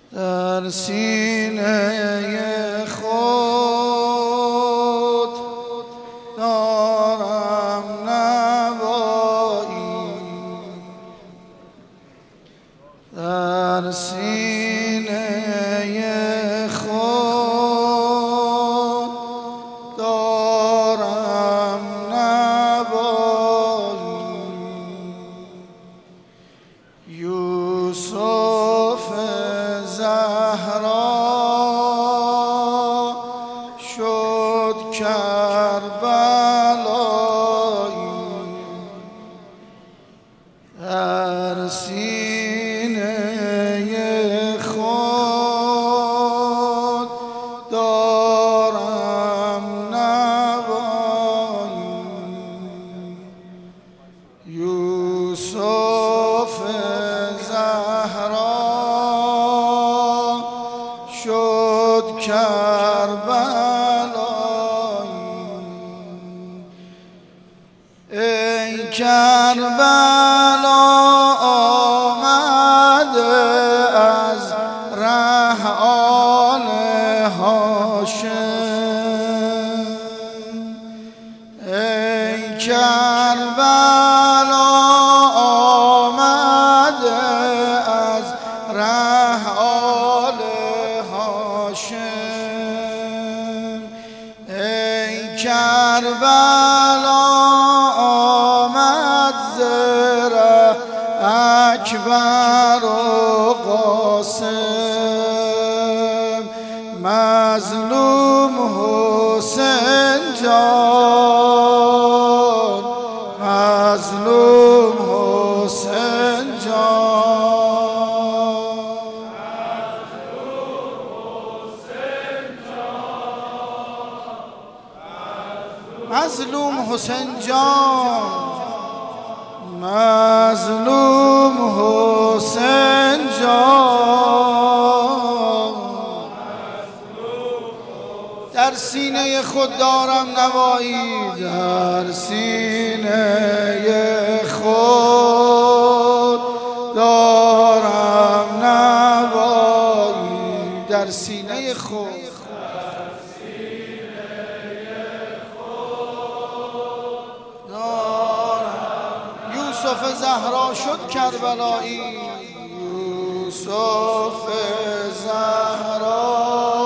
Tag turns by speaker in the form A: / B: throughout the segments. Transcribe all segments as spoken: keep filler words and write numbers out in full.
A: در سینه خود دارم نوایی، در سینه خود دارم نوایی. یوسف زهرا شد کربلایی، در سینه خود دارم نوایی. یوسف زهرا شد کربلایی، ای کربلا آمده از ره آل هاشم، ای کربلا آمده از ره آل هاشم، ای کربلا آمد زره اکبر و قاسم، مظلوم حسین جان، مظلوم حسین جان، مظلوم حسین جان، مظلوم حسین جان. در سینه خود دارم نوایی، در سینه خود دارم نوایی، در سینه خود یوسف زهرا شد کربلایی، یوسف زهرا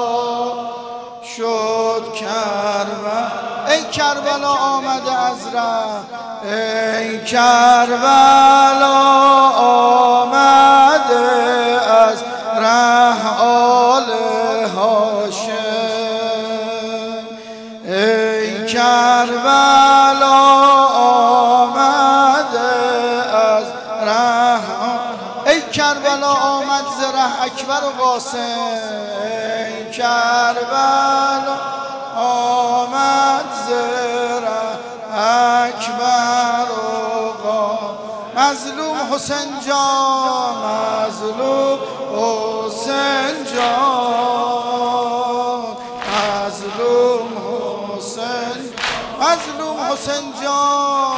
A: شد کربلا، ای کربلا آمده از ره، ای کربلا آمده از ره آل هاشم، ای کربلا کربلا آمد زره اکبر و قاسم، ای کربلا آمد زره اکبر و قاسم، مظلوم حسین جان، مظلوم حسین جان، مظلوم حسین، مظلوم حسین جان،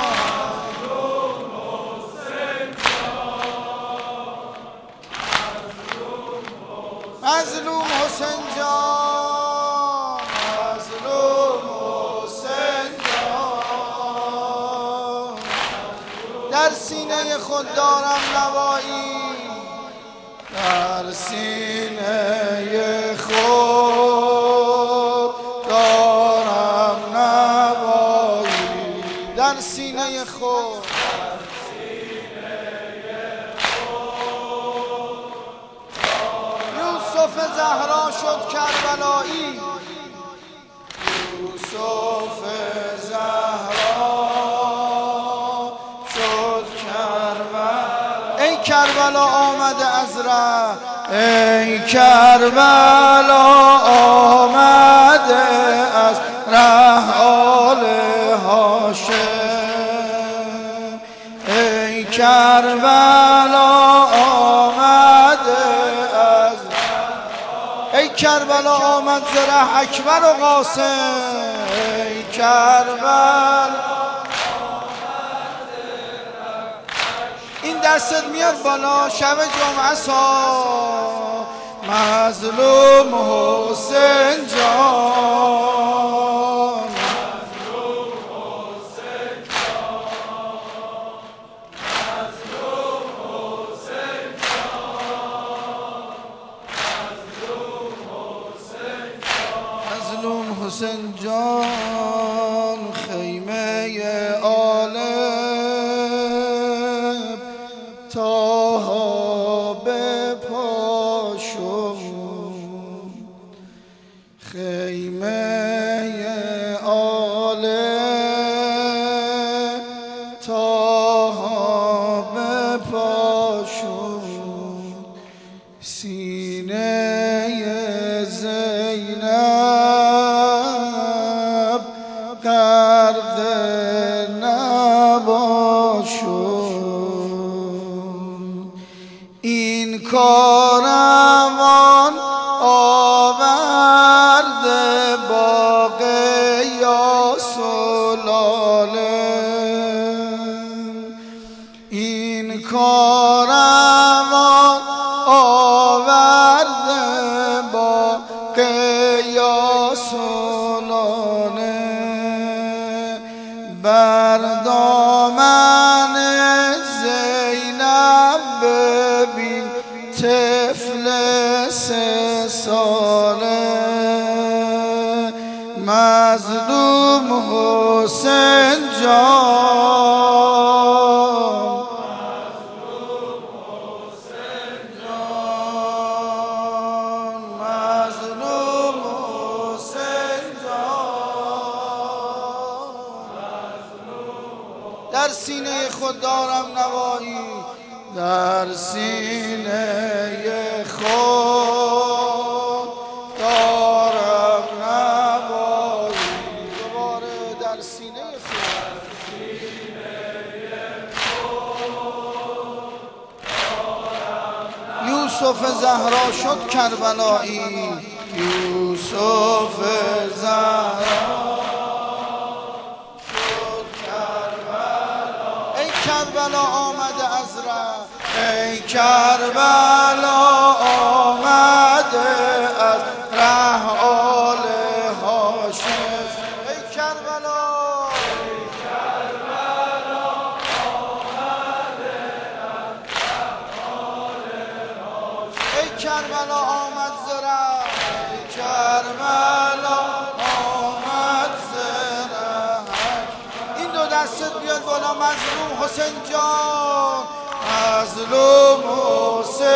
A: مظلوم حسین جان، مظلوم حسین جان. در سینه خود دارم نوایی، در سینه خود دارم نوایی، در سینه خود یوسف زهرا شد کربلایی، یوسف زهرا شد کربلا، ای کربلا آمده از ره، ای کربلا آمده از ره آل هاشم، ای کربلا آمده از، ای کربلا آمد زره اکبر و قاسم، ای کربلا. این دستت میاد بالا شب جمعه سا، مظلوم حسین جان
B: مظلوم حسین
A: مظلوم حسین جان خیمه عالم تا به پا شد خیمه عالم تا به پا شد سینه زینب غرق نوا شد این کاروان آورده با قیاس و لاله این کاروان آورده با قیاس و لاله بر دامن زینب ببین طفل سه ساله مظلوم حسین جان مظلوم حسین جان در سینه خود دارم نوایی در سینه خود دارم نوایی دوباره در سینه خود یوسف زهرا شد کربلایی یوسف زهرا شد کربلایی ای کربلا آمده از ره ای کربلا آمده از ره آل هاشم ای کربلا ای کربلا آمد زره ای کربلا آمد زره این دو دستت بیاد بالا مظلوم حسین جان مظلوم حسین